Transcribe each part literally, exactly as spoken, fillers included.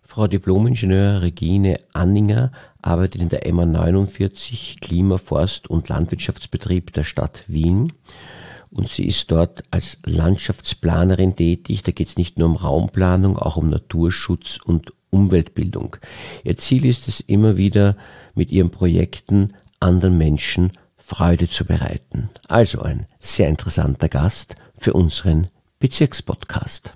Frau Diplom-Ingenieur Regine Anninger arbeitet in der M A neunundvierzig Klima-, Forst- und Landwirtschaftsbetrieb der Stadt Wien. Und sie ist dort als Landschaftsplanerin tätig. Da geht es nicht nur um Raumplanung, auch um Naturschutz und Umweltbildung. Ihr Ziel ist es immer wieder, mit ihren Projekten anderen Menschen Freude zu bereiten. Also ein sehr interessanter Gast für unseren Bezirkspodcast.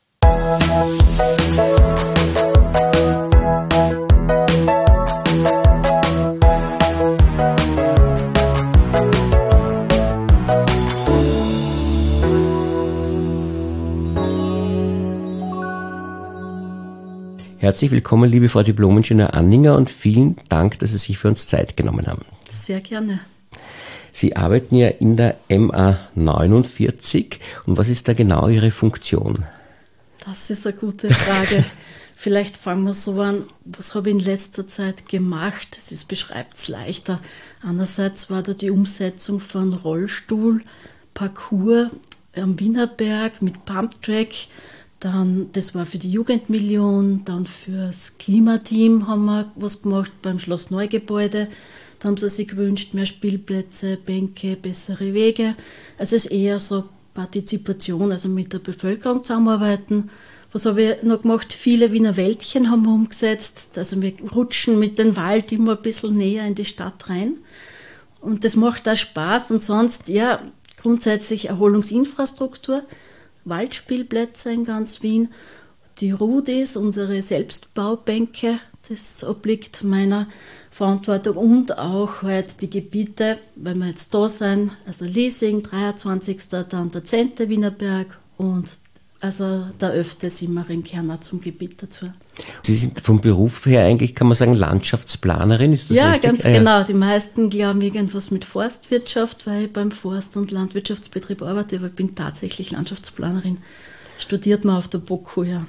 Herzlich willkommen, liebe Frau Diplom-Ingenieur Anninger, und vielen Dank, dass Sie sich für uns Zeit genommen haben. Sehr gerne. Sie arbeiten ja in der M A neunundvierzig. Und was ist da genau Ihre Funktion? Das ist eine gute Frage. Vielleicht fangen wir so an, was habe ich in letzter Zeit gemacht? Es beschreibt es leichter. Einerseits war da die Umsetzung von Rollstuhl-Parcours am Wienerberg mit Pumptrack. Dann, das war für die Jugendmillion, dann fürs Klimateam haben wir was gemacht beim Schloss Neugebäude. Da haben sie sich gewünscht, mehr Spielplätze, Bänke, bessere Wege. Also es ist eher so Partizipation, also mit der Bevölkerung zusammenarbeiten. Was habe ich noch gemacht? Viele Wiener Wäldchen haben wir umgesetzt. Also wir rutschen mit dem Wald immer ein bisschen näher in die Stadt rein. Und das macht auch Spaß. Und sonst, ja, grundsätzlich Erholungsinfrastruktur. Waldspielplätze in ganz Wien, die Rudis, unsere Selbstbaubänke, das obliegt meiner Verantwortung, und auch halt die Gebiete, weil wir jetzt da sind, also Liesing, dreiundzwanzigster dann der zehnte Wienerberg und also der elfte Simmering gehören auch zum Gebiet dazu. Sie sind vom Beruf her eigentlich, kann man sagen, Landschaftsplanerin, ist das ja, richtig? Ja, ganz ah, ja. genau. Die meisten glauben irgendwas mit Forstwirtschaft, weil ich beim Forst- und Landwirtschaftsbetrieb arbeite, aber ich bin tatsächlich Landschaftsplanerin. Studiert man auf der B O K U, ja.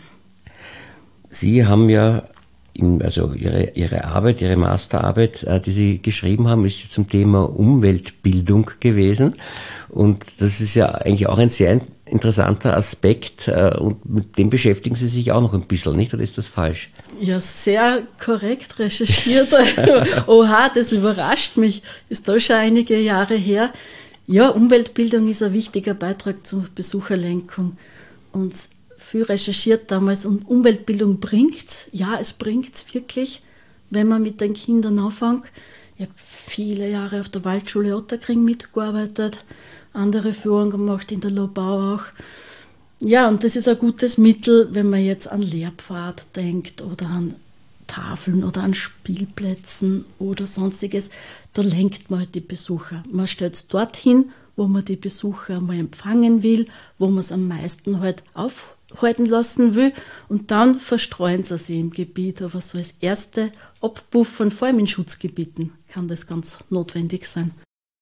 Sie haben ja, in, also Ihre, Ihre Arbeit, Ihre Masterarbeit, äh, die Sie geschrieben haben, ist zum Thema Umweltbildung gewesen. Und das ist ja eigentlich auch ein sehr interessanter Aspekt, äh, und mit dem beschäftigen Sie sich auch noch ein bisschen, nicht? Oder ist das falsch? Ja, sehr korrekt recherchiert. Oha, das überrascht mich. Ist da schon einige Jahre her. Ja, Umweltbildung ist ein wichtiger Beitrag zur Besucherlenkung. Und viel recherchiert damals, und Umweltbildung bringt's. Ja, es bringt's wirklich, wenn man mit den Kindern anfängt. Ich habe viele Jahre auf der Waldschule Otterkring mitgearbeitet, andere Führungen gemacht, in der Lobau auch. Ja, und das ist ein gutes Mittel, wenn man jetzt an Lehrpfad denkt oder an Tafeln oder an Spielplätzen oder sonstiges. Da lenkt man halt die Besucher. Man stellt es dorthin, wo man die Besucher mal empfangen will, wo man es am meisten halt aufhalten lassen will, und dann verstreuen sie sich im Gebiet. Aber so als erste Abpuffern, vor allem in Schutzgebieten, kann das ganz notwendig sein.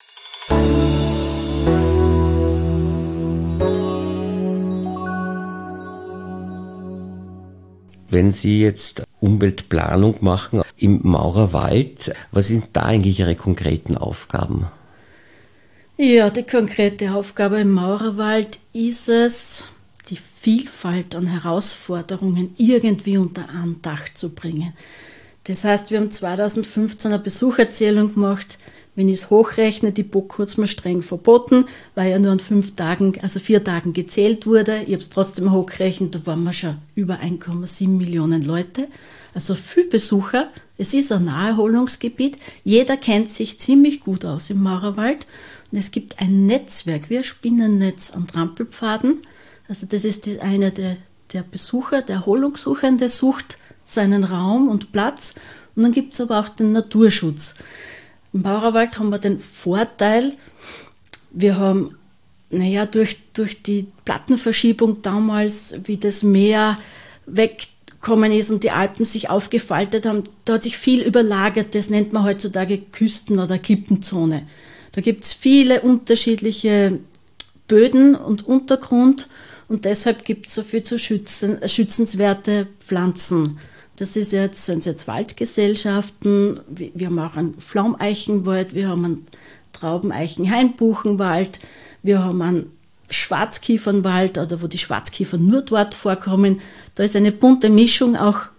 Wenn Sie jetzt Umweltplanung machen im Maurerwald, was sind da eigentlich Ihre konkreten Aufgaben? Ja, die konkrete Aufgabe im Maurerwald ist es, die Vielfalt an Herausforderungen irgendwie unter ein Dach zu bringen. Das heißt, wir haben zweitausendfünfzehn eine Besucherzählung gemacht. Wenn ich es hochrechne, die B O K U hat es mir streng verboten, weil ja nur an fünf Tagen, also vier Tagen gezählt wurde. Ich habe es trotzdem hochgerechnet, da waren wir schon über eins Komma sieben Millionen Leute. Also viel Besucher. Es ist ein Naherholungsgebiet. Jeder kennt sich ziemlich gut aus im Maurerwald. Und es gibt ein Netzwerk, wie ein Spinnennetz an Trampelpfaden. Also das ist das eine, der, der Besucher, der Erholungssuchende sucht seinen Raum und Platz. Und dann gibt es aber auch den Naturschutz. Im Maurerwald haben wir den Vorteil, wir haben, naja, durch, durch die Plattenverschiebung damals, wie das Meer weggekommen ist und die Alpen sich aufgefaltet haben, da hat sich viel überlagert, das nennt man heutzutage Küsten- oder Klippenzone. Da gibt es viele unterschiedliche Böden und Untergrund, und deshalb gibt es so viel zu schützen, schützenswerte Pflanzen. Das ist jetzt, sind jetzt Waldgesellschaften, wir haben auch einen Pflaumeichenwald, wir haben einen Traubeneichen-Hainbuchenwald, wir haben einen Schwarzkiefernwald, oder wo die Schwarzkiefer nur dort vorkommen. Da ist eine bunte Mischung auch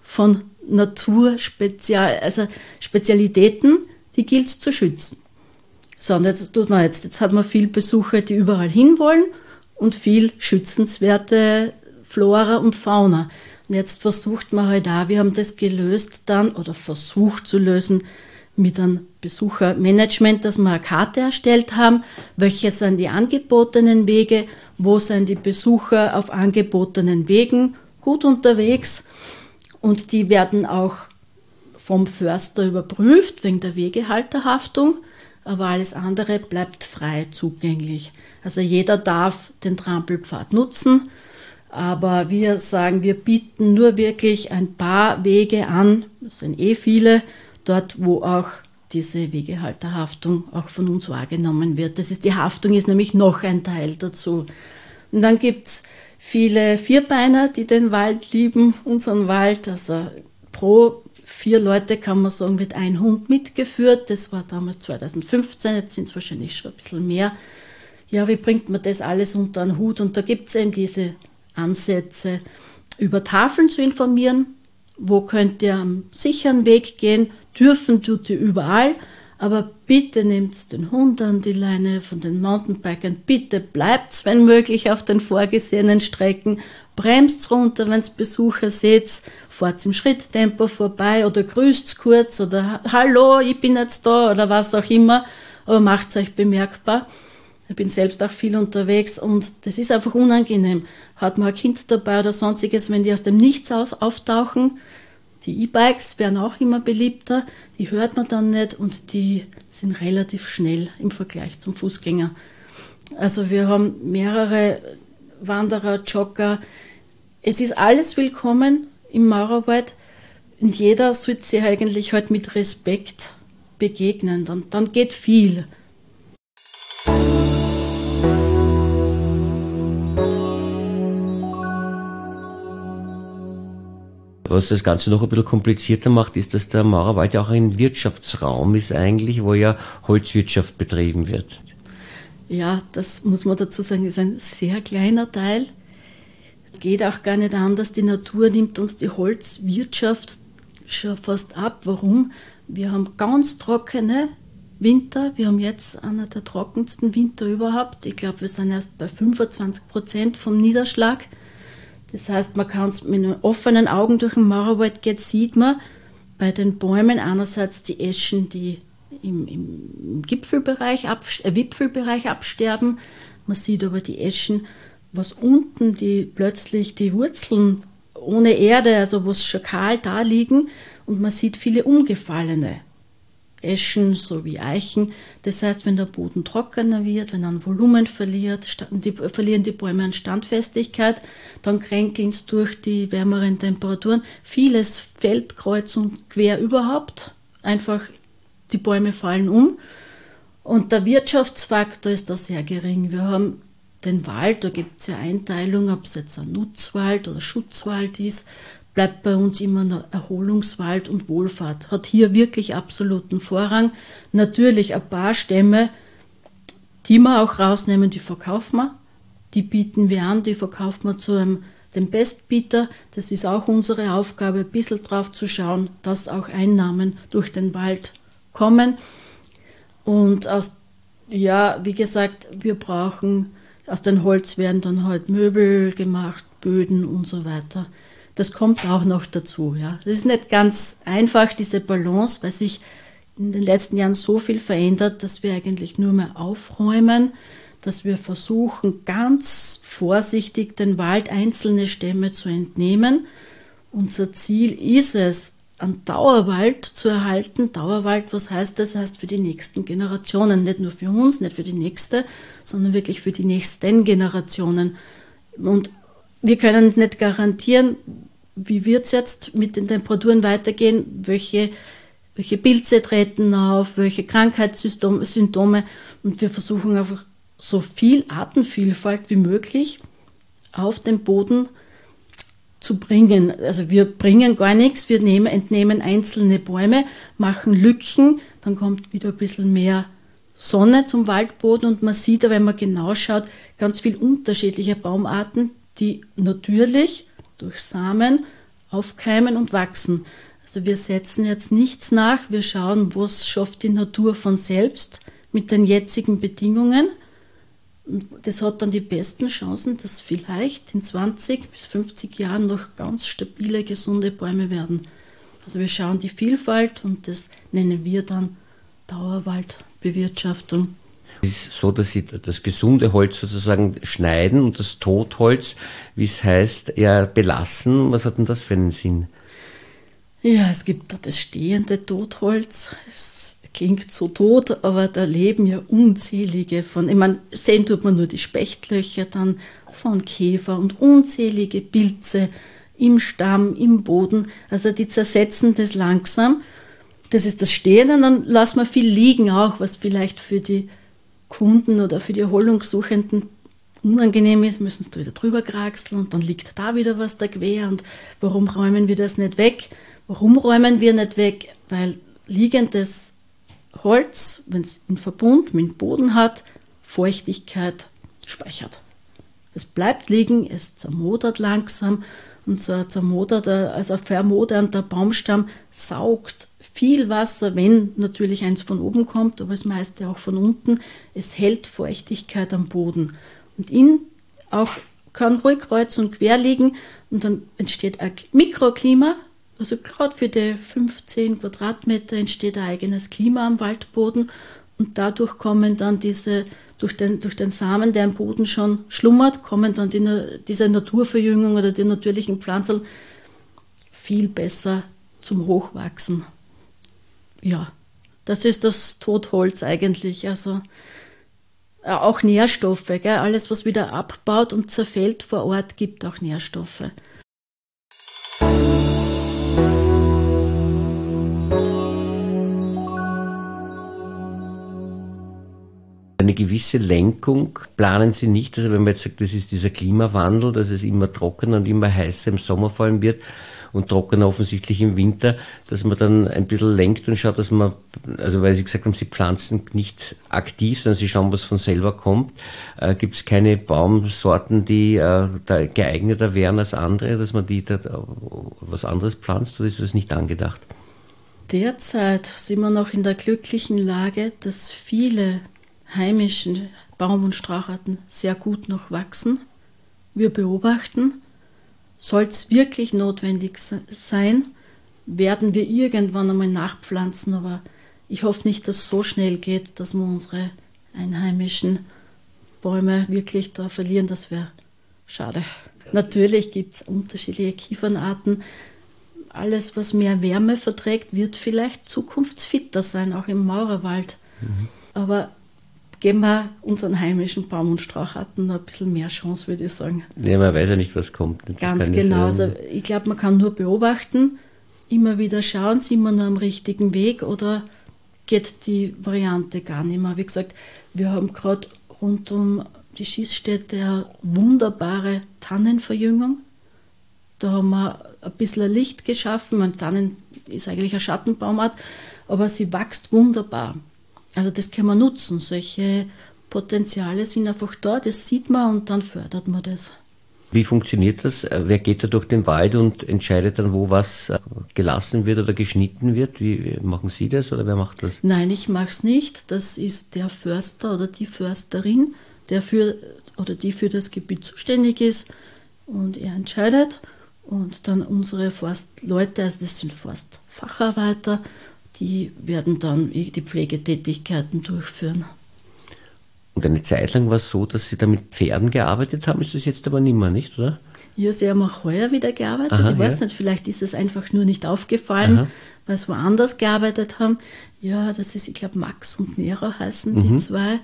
von Naturspezial, also Spezialitäten, die gilt es zu schützen. So, und jetzt tut man jetzt, jetzt hat man viele Besucher, die überall hinwollen und viel schützenswerte Flora und Fauna. Und jetzt versucht man halt auch, wir haben das gelöst dann, oder versucht zu lösen, mit einem Besuchermanagement, dass wir eine Karte erstellt haben, welche sind die angebotenen Wege, wo sind die Besucher auf angebotenen Wegen gut unterwegs, und die werden auch vom Förster überprüft wegen der Wegehalterhaftung, aber alles andere bleibt frei zugänglich. Also jeder darf den Trampelpfad nutzen, aber wir sagen, wir bieten nur wirklich ein paar Wege an, das sind eh viele, dort wo auch diese Wegehalterhaftung auch von uns wahrgenommen wird. Das ist, die Haftung ist nämlich noch ein Teil dazu. Und dann gibt es viele Vierbeiner, die den Wald lieben, unseren Wald. Also pro vier Leute, kann man sagen, wird ein Hund mitgeführt. Das war damals zweitausendfünfzehn, jetzt sind es wahrscheinlich schon ein bisschen mehr. Ja, wie bringt man das alles unter einen Hut? Und da gibt es eben diese Ansätze, über Tafeln zu informieren. Wo könnt ihr am sicheren Weg gehen? Dürfen tut ihr überall, aber bitte nehmt den Hund an die Leine von den Mountainbikern. Bitte bleibt, wenn möglich, auf den vorgesehenen Strecken. Bremst runter, wenn ihr Besucher seht. Fahrt im Schritttempo vorbei oder grüßt kurz oder Hallo, ich bin jetzt da oder was auch immer. Aber macht es euch bemerkbar. Ich bin selbst auch viel unterwegs und das ist einfach unangenehm. Hat man ein Kind dabei oder sonstiges, wenn die aus dem Nichts aus auftauchen. Die E-Bikes werden auch immer beliebter, die hört man dann nicht und die sind relativ schnell im Vergleich zum Fußgänger. Also wir haben mehrere Wanderer, Jogger. Es ist alles willkommen im Maurerwald und jeder sollte sich eigentlich halt mit Respekt begegnen. Dann, dann geht viel. Was das Ganze noch ein bisschen komplizierter macht, ist, dass der Maurerwald ja auch ein Wirtschaftsraum ist eigentlich, wo ja Holzwirtschaft betrieben wird. Ja, das muss man dazu sagen, ist ein sehr kleiner Teil. Geht auch gar nicht anders. Die Natur nimmt uns die Holzwirtschaft schon fast ab. Warum? Wir haben ganz trockene Winter. Wir haben jetzt einer der trockensten Winter überhaupt. Ich glaube, wir sind erst bei fünfundzwanzig Prozent vom Niederschlag. Das heißt, man kann es mit offenen Augen durch den Maurerwald geht, sieht man bei den Bäumen einerseits die Eschen, die im, im Gipfelbereich, ab, äh, Wipfelbereich absterben. Man sieht aber die Eschen, was unten die plötzlich die Wurzeln ohne Erde, also wo es schon kahl da liegen, und man sieht viele umgefallene Eschen sowie Eichen. Das heißt, wenn der Boden trockener wird, wenn er an Volumen verliert, die, verlieren die Bäume an Standfestigkeit, dann kränkeln es durch die wärmeren Temperaturen. Vieles fällt kreuz und quer überhaupt. Einfach die Bäume fallen um. Und der Wirtschaftsfaktor ist da sehr gering. Wir haben den Wald, da gibt es ja Einteilung, ob es jetzt ein Nutzwald oder Schutzwald ist, bleibt bei uns immer noch Erholungswald und Wohlfahrt. Hat hier wirklich absoluten Vorrang. Natürlich ein paar Stämme, die wir auch rausnehmen, die verkaufen wir. Die bieten wir an, die verkauft man zu einem, dem Bestbieter. Das ist auch unsere Aufgabe, ein bisschen drauf zu schauen, dass auch Einnahmen durch den Wald kommen. Und aus, ja, wie gesagt, wir brauchen, aus dem Holz werden dann halt Möbel gemacht, Böden und so weiter. Das kommt auch noch dazu. Ja. Das ist nicht ganz einfach, diese Balance, weil sich in den letzten Jahren so viel verändert, dass wir eigentlich nur mehr aufräumen, dass wir versuchen, ganz vorsichtig den Wald einzelne Stämme zu entnehmen. Unser Ziel ist es, einen Dauerwald zu erhalten. Dauerwald, was heißt das? Das heißt für die nächsten Generationen, nicht nur für uns, nicht für die nächste, sondern wirklich für die nächsten Generationen. Und wir können nicht garantieren, wie wird es jetzt mit den Temperaturen weitergehen, welche, welche Pilze treten auf, welche Krankheitssymptome, und wir versuchen einfach so viel Artenvielfalt wie möglich auf den Boden zu bringen. Also wir bringen gar nichts, wir nehmen, entnehmen einzelne Bäume, machen Lücken, dann kommt wieder ein bisschen mehr Sonne zum Waldboden und man sieht, wenn man genau schaut, ganz viele unterschiedliche Baumarten, die natürlich durch Samen aufkeimen und wachsen. Also wir setzen jetzt nichts nach, wir schauen, was schafft die Natur von selbst mit den jetzigen Bedingungen. Und das hat dann die besten Chancen, dass vielleicht in zwanzig bis fünfzig Jahren noch ganz stabile, gesunde Bäume werden. Also wir schauen die Vielfalt und das nennen wir dann Dauerwaldbewirtschaftung. Es ist so, dass Sie das gesunde Holz sozusagen schneiden und das Totholz, wie es heißt, ja belassen. Was hat denn das für einen Sinn? Ja, es gibt da das stehende Totholz. Es klingt so tot, aber da leben ja unzählige von, ich meine, sehen tut man nur die Spechtlöcher dann von Käfer und unzählige Pilze im Stamm, im Boden. Also die zersetzen das langsam. Das ist das Stehende, und dann lassen wir viel liegen auch, was vielleicht für die Kunden oder für die Erholungssuchenden unangenehm ist, müssen sie da wieder drüber kraxeln und dann liegt da wieder was da quer und warum räumen wir das nicht weg? Warum räumen wir nicht weg? Weil liegendes Holz, wenn es einen Verbund mit dem Boden hat, Feuchtigkeit speichert. Es bleibt liegen, es zermodert langsam und so ein zermoderter, also ein vermodernder Baumstamm saugt viel Wasser, wenn natürlich eins von oben kommt, aber das meiste auch von unten. Es hält Feuchtigkeit am Boden. Und in auch kann ruhig kreuz und quer liegen und dann entsteht ein Mikroklima. Also gerade für die fünfzehn Quadratmeter entsteht ein eigenes Klima am Waldboden und dadurch kommen dann diese, durch den, durch den Samen, der im Boden schon schlummert, kommen dann die, diese Naturverjüngung oder die natürlichen Pflanzen viel besser zum Hochwachsen. Ja, das ist das Totholz eigentlich, also auch Nährstoffe, gell? Alles was wieder abbaut und zerfällt vor Ort, gibt auch Nährstoffe. Eine gewisse Lenkung planen Sie nicht, also wenn man jetzt sagt, das ist dieser Klimawandel, dass es immer trockener und immer heißer im Sommer vor allem wird und trockener offensichtlich im Winter, dass man dann ein bisschen lenkt und schaut, dass man, also weil Sie gesagt haben, Sie pflanzen nicht aktiv, sondern Sie schauen, was von selber kommt. Äh, gibt es keine Baumsorten, die äh, da geeigneter wären als andere, dass man die da äh, was anderes pflanzt, oder ist das nicht angedacht? Derzeit sind wir noch in der glücklichen Lage, dass viele heimische Baum- und Straucharten sehr gut noch wachsen. Wir beobachten, soll es wirklich notwendig sein, werden wir irgendwann einmal nachpflanzen, aber ich hoffe nicht, dass es so schnell geht, dass wir unsere einheimischen Bäume wirklich da verlieren. Das wäre schade. Natürlich gibt es unterschiedliche Kiefernarten. Alles, was mehr Wärme verträgt, wird vielleicht zukunftsfitter sein, auch im Maurerwald. Mhm. Aber geben wir unseren heimischen Baum- und Straucharten noch ein bisschen mehr Chance, würde ich sagen. Ja, man weiß ja nicht, was kommt. Das Ganz genau. Also ich glaube, man kann nur beobachten, immer wieder schauen, sind wir noch am richtigen Weg oder geht die Variante gar nicht mehr. Wie gesagt, wir haben gerade rund um die Schießstätte eine wunderbare Tannenverjüngung. Da haben wir ein bisschen Licht geschaffen. Und Tannen ist eigentlich eine Schattenbaumart, aber sie wächst wunderbar. Also das kann man nutzen. Solche Potenziale sind einfach da, das sieht man und dann fördert man das. Wie funktioniert das? Wer geht da durch den Wald und entscheidet dann, wo was gelassen wird oder geschnitten wird? Wie machen Sie das oder wer macht das? Nein, ich mache es nicht. Das ist der Förster oder die Försterin, der für oder die für das Gebiet zuständig ist und er entscheidet. Und dann unsere Forstleute, also das sind Forstfacharbeiter, die werden dann die Pflegetätigkeiten durchführen. Und eine Zeit lang war es so, dass Sie da mit Pferden gearbeitet haben, ist das jetzt aber nicht mehr, nicht, oder? Ja, sie haben auch heuer wieder gearbeitet. Aha, ich weiß ja. nicht, vielleicht ist es einfach nur nicht aufgefallen, Aha. weil sie woanders gearbeitet haben. Ja, das ist, ich glaube, Max und Nero heißen mhm. die zwei.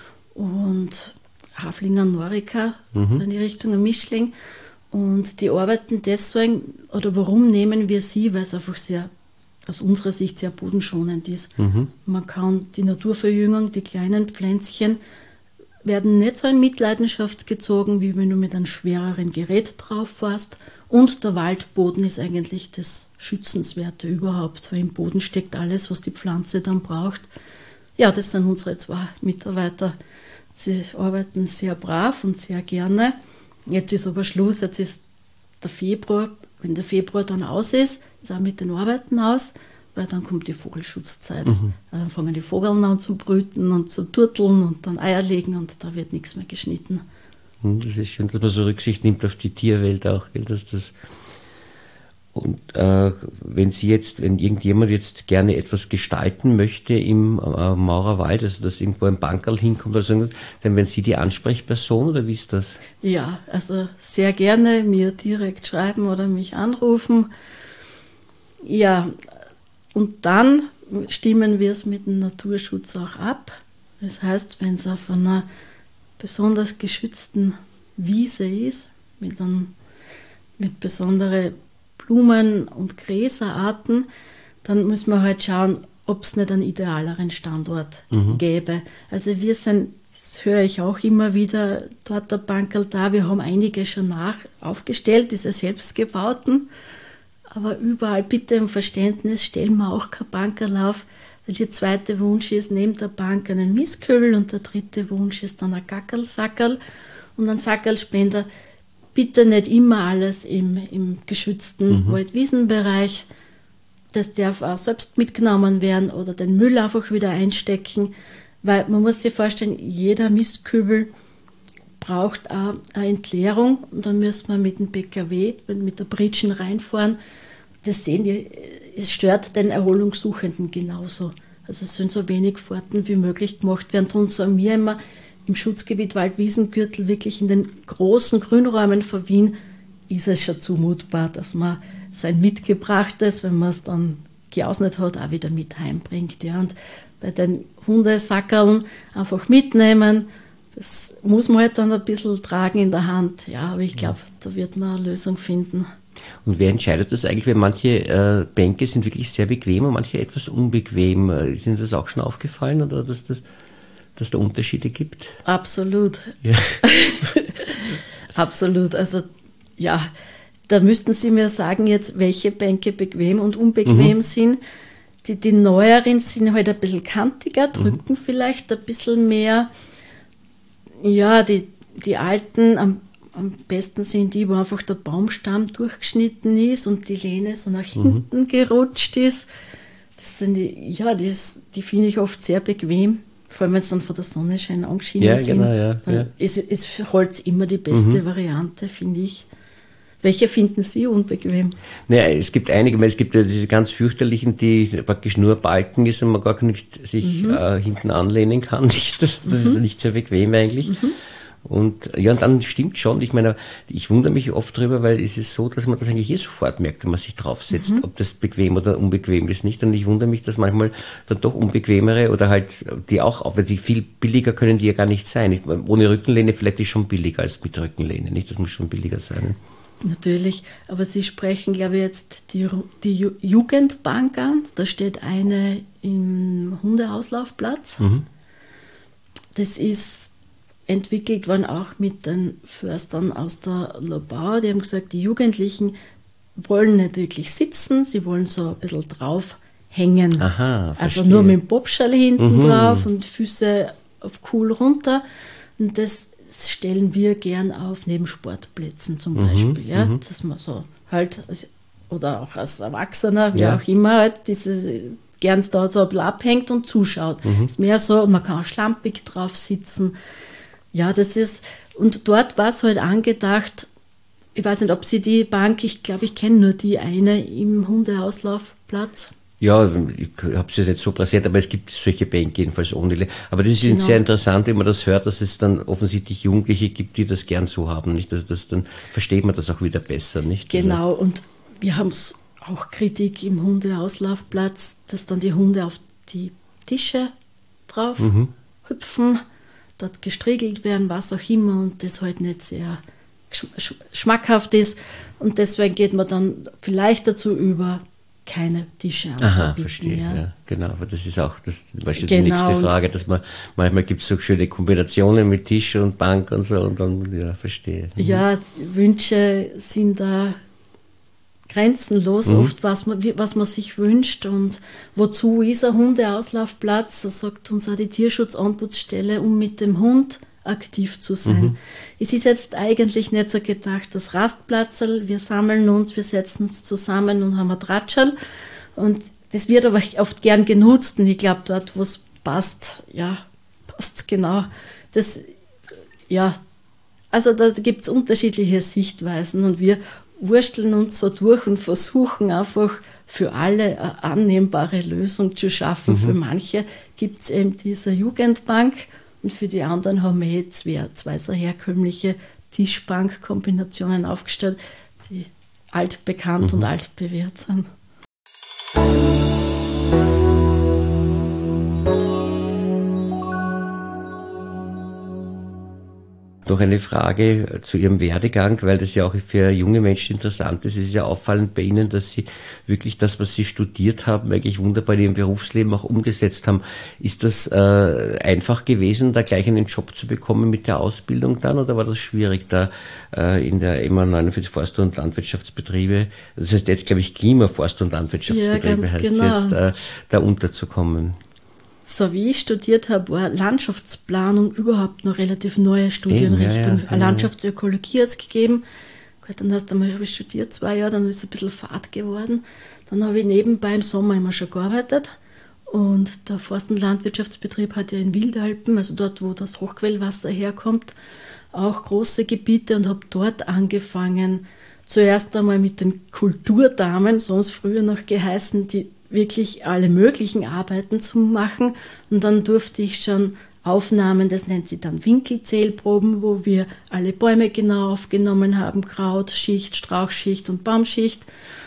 Und Haflinger Norica, mhm. so in die Richtung, ein Mischling. Und die arbeiten deswegen, oder warum nehmen wir sie? Weil es einfach sehr, aus unserer Sicht sehr bodenschonend ist. Mhm. Man kann die Naturverjüngung, die kleinen Pflänzchen, werden nicht so in Mitleidenschaft gezogen, wie wenn du mit einem schwereren Gerät drauf fährst. Und der Waldboden ist eigentlich das Schützenswerte überhaupt, weil im Boden steckt alles, was die Pflanze dann braucht. Ja, das sind unsere zwei Mitarbeiter. Sie arbeiten sehr brav und sehr gerne. Jetzt ist aber Schluss, jetzt ist der Februar, wenn der Februar dann aus ist, ist auch mit den Arbeiten aus, weil dann kommt die Vogelschutzzeit. Mhm. Dann fangen die Vogeln an zu brüten und zu turteln und dann Eier legen und da wird nichts mehr geschnitten. Das ist schön, dass man so Rücksicht nimmt auf die Tierwelt auch, gell, dass das. Und äh, wenn Sie jetzt, wenn irgendjemand jetzt gerne etwas gestalten möchte im äh, Maurerwald, also dass irgendwo ein Bankerl hinkommt oder so, dann wären Sie die Ansprechperson oder wie ist das? Ja, also sehr gerne mir direkt schreiben oder mich anrufen. Ja, und dann stimmen wir es mit dem Naturschutz auch ab. Das heißt, wenn es auf einer besonders geschützten Wiese ist, mit, einem, mit besonderen Blumen- und Gräserarten, dann müssen wir halt schauen, ob es nicht einen idealeren Standort mhm. gäbe. Also wir sind, das höre ich auch immer wieder, dort der Bankerl da, wir haben einige schon nach aufgestellt, diese selbstgebauten, aber überall bitte um Verständnis, stellen wir auch kein Bankerl auf, weil der zweite Wunsch ist, neben der Bank einen Mistkübel und der dritte Wunsch ist dann ein Gackerl-Sackerl und ein Sackerlspender. Bitte nicht immer alles im, im geschützten mhm. Wald-Wiesen-Bereich. Das darf auch selbst mitgenommen werden oder den Müll einfach wieder einstecken, weil man muss sich vorstellen, jeder Mistkübel braucht auch eine Entleerung und dann müssen wir mit dem P K W, mit der Pritschen reinfahren. Das sehen die, es stört den Erholungssuchenden genauso. Also es sollen so wenig Fahrten wie möglich gemacht werden. Darum sagen wir immer, im Schutzgebiet Wald-Wiesengürtel, wirklich in den großen Grünräumen von Wien, ist es schon zumutbar, dass man sein Mitgebrachtes, wenn man es dann geausnet hat, auch wieder mit heimbringt. Ja. Und bei den Hundesackerln einfach mitnehmen, das muss man halt dann ein bisschen tragen in der Hand. Ja, aber ich glaube, da wird man eine Lösung finden. Und wer entscheidet das eigentlich? Weil manche äh, Bänke sind wirklich sehr bequem und manche etwas unbequem. Ist Ihnen das auch schon aufgefallen, oder dass das dass da Unterschiede gibt? Absolut. Ja. Absolut. Also ja, da müssten Sie mir sagen jetzt, welche Bänke bequem und unbequem mhm. sind. Die, die neueren sind halt ein bisschen kantiger, drücken mhm. vielleicht ein bisschen mehr. Ja, die, die alten, am, am besten sind die, wo einfach der Baumstamm durchgeschnitten ist und die Lehne so nach hinten mhm. gerutscht ist. Das sind die, ja, das, die finde ich oft sehr bequem. Vor allem, wenn es dann von der Sonne schön angeschienen ja, sind. Genau, ja, dann ja. Ist, ist Holz immer die beste mhm. Variante, finde ich. Welche finden Sie unbequem? Naja, es gibt einige, es gibt ja diese ganz fürchterlichen, die praktisch nur Balken ist und man gar nicht sich mhm. äh, hinten anlehnen kann. Das, das mhm. ist nicht sehr bequem eigentlich. Mhm. Und ja, und dann stimmt schon, ich meine, ich wundere mich oft drüber, weil es ist so, dass man das eigentlich eh sofort merkt, wenn man sich draufsetzt, mhm. ob das bequem oder unbequem ist nicht. Und ich wundere mich, dass manchmal dann doch unbequemere oder halt die auch, aber die viel billiger können die ja gar nicht sein. Ich, ohne Rückenlehne vielleicht ist schon billiger als mit Rückenlehne, nicht? Das muss schon billiger sein. Natürlich, aber Sie sprechen, glaube ich, jetzt die, die Jugendbank an. Da steht eine im Hundeauslaufplatz. Mhm. Das ist entwickelt worden auch mit den Förstern aus der Lobau. Die haben gesagt, die Jugendlichen wollen nicht wirklich sitzen, sie wollen so ein bisschen drauf hängen. Aha, also nur mit dem Bobschall hinten mhm. drauf und Füße auf cool runter. Und das stellen wir gern auf neben Sportplätzen zum Beispiel. Mhm. Ja, mhm. dass man so halt, oder auch als Erwachsener, wie ja. auch immer, halt diese gern da so ein bisschen abhängt und zuschaut. Mhm. Ist mehr so, man kann auch schlampig drauf sitzen. Ja, das ist, und dort war es halt angedacht, ich weiß nicht, ob Sie die Bank, ich glaube, ich kenne nur die eine im Hundeauslaufplatz. Ja, ich habe es jetzt nicht so präsent, aber es gibt solche Bänke jedenfalls ohne. Aber das ist genau. sehr interessant, wenn man das hört, dass es dann offensichtlich Jugendliche gibt, die das gern so haben. Nicht? Also das, dann versteht man das auch wieder besser. Nicht? Genau, also, und wir haben es auch Kritik im Hundeauslaufplatz, dass dann die Hunde auf die Tische drauf mhm. hüpfen, dort gestriegelt werden, was auch immer, und das halt nicht sehr schmackhaft ist. Und deswegen geht man dann vielleicht dazu über, keine Tische anzubieten. Aha, verstehe, ja. Ja, genau, aber das ist auch das, das ist genau. die nächste Frage, dass man, manchmal gibt es so schöne Kombinationen mit Tisch und Bank und so, und dann, ja, verstehe. Mhm. Ja, Wünsche sind da grenzenlos, mhm. oft, was man, was man sich wünscht und wozu ist ein Hundeauslaufplatz, so sagt uns auch die Tierschutzombudsstelle, um mit dem Hund aktiv zu sein. Mhm. Es ist jetzt eigentlich nicht so gedacht, das Rastplatzl, wir sammeln uns, wir setzen uns zusammen und haben ein Tratschel. Und das wird aber oft gern genutzt und ich glaube, dort, wo es passt, ja, passt es genau. Das, ja, also da gibt es unterschiedliche Sichtweisen und wir wursteln uns so durch und versuchen einfach für alle eine annehmbare Lösung zu schaffen. Mhm. Für manche gibt es eben diese Jugendbank und für die anderen haben wir jetzt zwei, zwei so herkömmliche Tischbank-Kombinationen aufgestellt, die altbekannt mhm. und altbewährt sind. Noch eine Frage zu Ihrem Werdegang, weil das ja auch für junge Menschen interessant ist. Es ist ja auffallend bei Ihnen, dass Sie wirklich das, was Sie studiert haben, eigentlich wunderbar in Ihrem Berufsleben auch umgesetzt haben. Ist das äh, einfach gewesen, da gleich einen Job zu bekommen mit der Ausbildung dann, oder war das schwierig, da äh, in der E M A neunundvierzig Forst- und Landwirtschaftsbetriebe, das heißt jetzt, glaube ich, Klimaforst- und Landwirtschaftsbetriebe, ja, heißt genau. jetzt, äh, da unterzukommen? So wie ich studiert habe, war Landschaftsplanung überhaupt noch relativ neue Studienrichtung. Ja, ja, ja. Landschaftsökologie hat es gegeben. Gut, dann hast du einmal studiert, zwei Jahre, dann ist es ein bisschen fad geworden. Dann habe ich nebenbei im Sommer immer schon gearbeitet. Und der Forst- und Landwirtschaftsbetrieb hat ja in Wildalpen, also dort, wo das Hochquellwasser herkommt, auch große Gebiete und habe dort angefangen, zuerst einmal mit den Kulturdamen, so haben es früher noch geheißen, die wirklich alle möglichen Arbeiten zu machen. Und dann durfte ich schon Aufnahmen, das nennt sie dann Winkelzählproben, wo wir alle Bäume genau aufgenommen haben, Krautschicht, Strauchschicht und Baumschicht.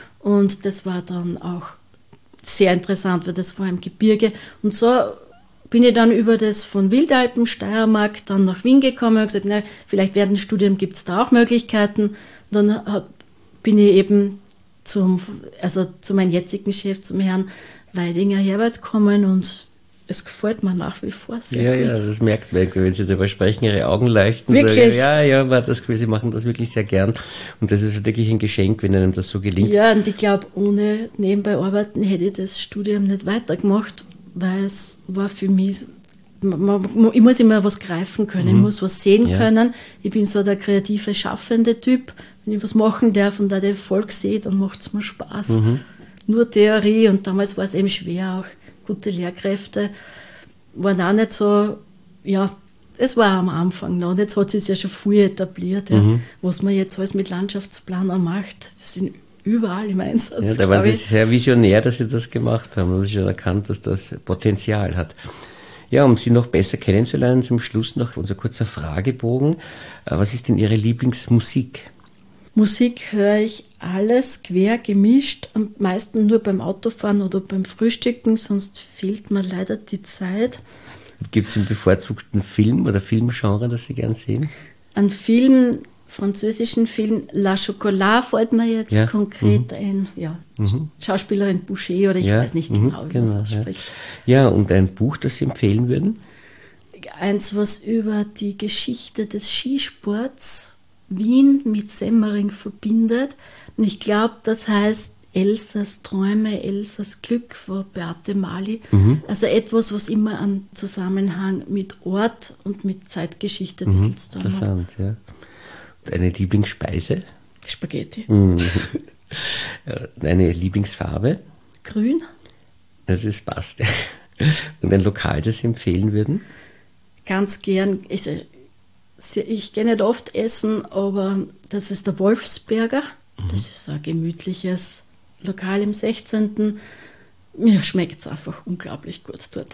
Und das war dann auch sehr interessant, weil das war im Gebirge. Und so bin ich dann über das von Wildalpen, Steiermark, dann nach Wien gekommen und gesagt, na, vielleicht während dem Studium gibt es da auch Möglichkeiten. Und dann hat, bin ich eben Zum, also zu meinem jetzigen Chef, zum Herrn Weidinger Herbert, kommen und es gefällt mir nach wie vor sehr Ja, gut. ja, das merkt man, wenn Sie darüber sprechen, Ihre Augen leuchten. Wirklich? So, ja, ja, man hat das Gefühl, Sie machen das wirklich sehr gern und das ist wirklich ein Geschenk, wenn einem das so gelingt. Ja, und ich glaube, ohne nebenbei arbeiten hätte ich das Studium nicht weitergemacht, weil es war für mich, man, man, ich muss immer was greifen können, mhm. ich muss was sehen ja. können. Ich bin so der kreative, schaffende Typ. Wenn ich was machen darf und da den Erfolg sehe, dann macht es mir Spaß. Mhm. Nur Theorie und damals war es eben schwer, auch gute Lehrkräfte waren auch nicht so, ja, es war am Anfang noch, und jetzt hat es sich ja schon viel etabliert, ja, mhm. was man jetzt alles mit Landschaftsplaner macht, das sind überall im Einsatz. Ja, da waren Sie sehr visionär, dass Sie das gemacht haben, haben Sie schon erkannt, dass das Potenzial hat. Ja, um Sie noch besser kennenzulernen, zum Schluss noch unser kurzer Fragebogen. Was ist denn Ihre Lieblingsmusik? Musik höre ich alles quer gemischt, am meisten nur beim Autofahren oder beim Frühstücken, sonst fehlt mir leider die Zeit. Gibt es einen bevorzugten Film oder Filmgenre, das Sie gern sehen? Ein Film, französischen Film, La Chocolat fällt mir jetzt ja. konkret mhm. ein. Ja, mhm. Schauspielerin Boucher oder ich ja. weiß nicht mhm. genau, wie genau, man es ausspricht. Ja. ja, und ein Buch, das Sie empfehlen würden? Eins, was über die Geschichte des Skisports Wien mit Semmering verbindet. Und ich glaube, das heißt Elsas Träume, Elsas Glück von Beate Mali. Mhm. Also etwas, was immer einen Zusammenhang mit Ort und mit Zeitgeschichte ein bisschen zu tun hat. Interessant, ja. Und eine Lieblingsspeise? Spaghetti. Mhm. Eine Lieblingsfarbe? Grün. Das ist passt. Und ein Lokal, das Sie empfehlen würden? Ganz gern. Also, ich gehe nicht oft essen, aber das ist der Wolfsberger. Mhm. Das ist ein gemütliches Lokal im sechzehnten Mir schmeckt es einfach unglaublich gut dort.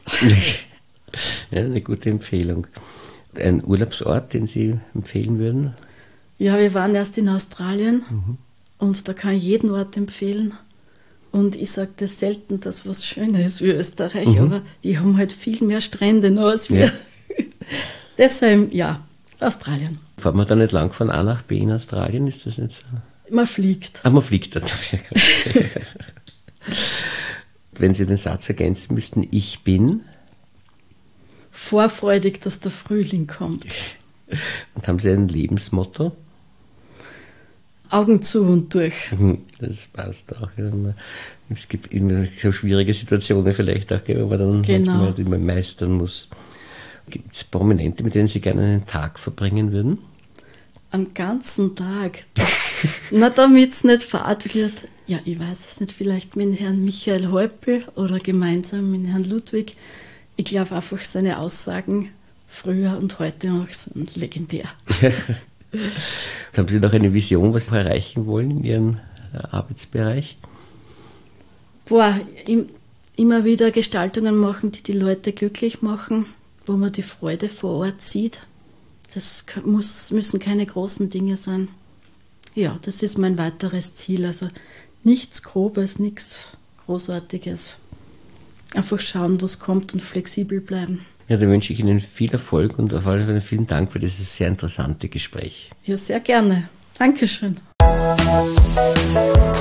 Ja, eine gute Empfehlung. Ein Urlaubsort, den Sie empfehlen würden? Ja, wir waren erst in Australien mhm. und da kann ich jeden Ort empfehlen. Und ich sage das selten, dass was schöner ist wie Österreich, mhm. aber die haben halt viel mehr Strände noch als wir. Ja. Deshalb, ja, Australien. Fährt man da nicht lang von A nach B in Australien? Ist das nicht so? Man fliegt. Ach, man fliegt. Wenn Sie den Satz ergänzen müssten, ich bin? Vorfreudig, dass der Frühling kommt. Und haben Sie ein Lebensmotto? Augen zu und durch. Das passt auch. Es gibt so schwierige Situationen vielleicht auch, wo man dann genau. immer meistern muss. Gibt es Prominente, mit denen Sie gerne einen Tag verbringen würden? Am ganzen Tag? Na, damit es nicht fad wird. Ja, ich weiß es nicht, vielleicht mit Herrn Michael Häupl oder gemeinsam mit Herrn Ludwig. Ich glaube einfach, seine Aussagen früher und heute noch sind legendär. Haben Sie noch eine Vision, was Sie erreichen wollen in Ihrem Arbeitsbereich? Boah, im, immer wieder Gestaltungen machen, die die Leute glücklich machen, wo man die Freude vor Ort sieht. Das muss, müssen keine großen Dinge sein. Ja, das ist mein weiteres Ziel. Also nichts Grobes, nichts Großartiges. Einfach schauen, was kommt und flexibel bleiben. Ja, da wünsche ich Ihnen viel Erfolg und auf alle Fälle vielen Dank für dieses sehr interessante Gespräch. Ja, sehr gerne. Dankeschön.